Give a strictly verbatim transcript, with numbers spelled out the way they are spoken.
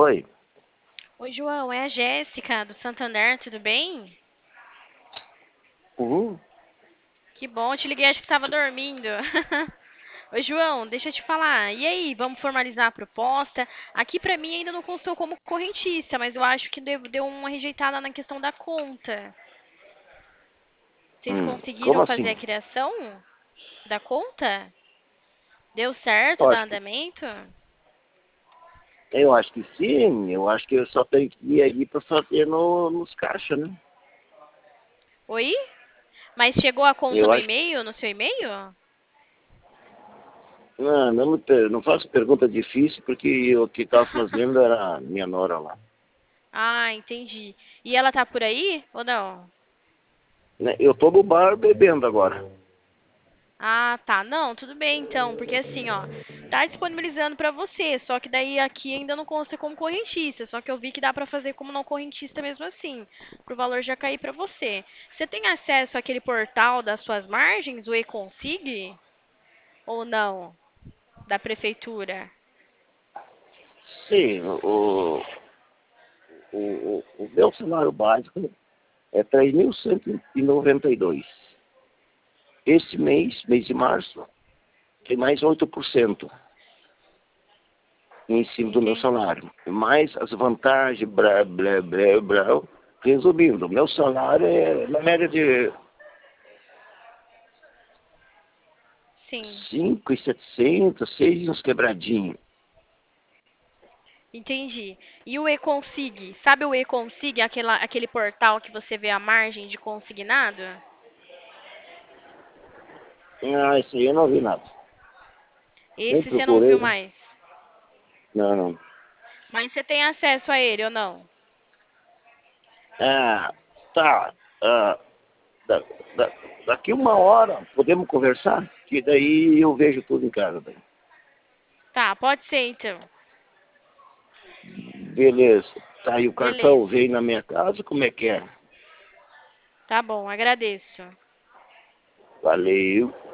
Oi. Oi, João, é a Jéssica do Santander, tudo bem? Uhum. Que bom, te liguei, acho que estava dormindo. Oi, João, deixa eu te falar. E aí, vamos formalizar a proposta? Aqui pra mim ainda não constou como correntista, mas eu acho que deu, deu uma rejeitada na questão da conta. Vocês Hum. conseguiram Como fazer a assim? criação da conta? Deu certo, Eu dá acho que, andamento? eu acho que sim. Eu acho que eu só tenho que ir aí para fazer no, nos caixas, né? Oi? Mas chegou a conta Eu no acho que... e-mail, no seu e-mail? Não, não, me per- não faço pergunta difícil, porque o que estava fazendo era a minha nora lá. Ah, entendi. E ela tá por aí ou não? Né? Eu tô no bar bebendo agora. Ah, tá. Não, tudo bem então, porque assim, ó, tá disponibilizando pra você, só que daí aqui ainda não consta como correntista, só que eu vi que dá pra fazer como não correntista mesmo assim, pro valor já cair pra você. Você tem acesso àquele portal das suas margens, o e-consig, ou não, da prefeitura? Sim, o, o, o, o meu salário básico é três mil cento e noventa e dois. Este mês, mês de março, tem mais oito por cento em cima do meu Entendi. salário. Mais as vantagens, blá, blá, blá, blá. Resumindo, meu salário é na média de Sim, cinco e setecentos, seis uns quebradinhos. entendi. E o e-consig, sabe o e-consig, aquela, aquele portal que você vê a margem de consignado? Ah, isso aí eu não vi nada. Nem Esse você não viu procurei. mais. Não, não. Mas você tem acesso a ele ou não? Ah, tá. Ah, da, da, daqui uma hora podemos conversar? Que daí eu vejo tudo em casa. Daí. Tá, pode ser então. Beleza. Tá aí o cartão, Beleza. veio na minha casa, como é que é? Tá bom, agradeço. Valeu.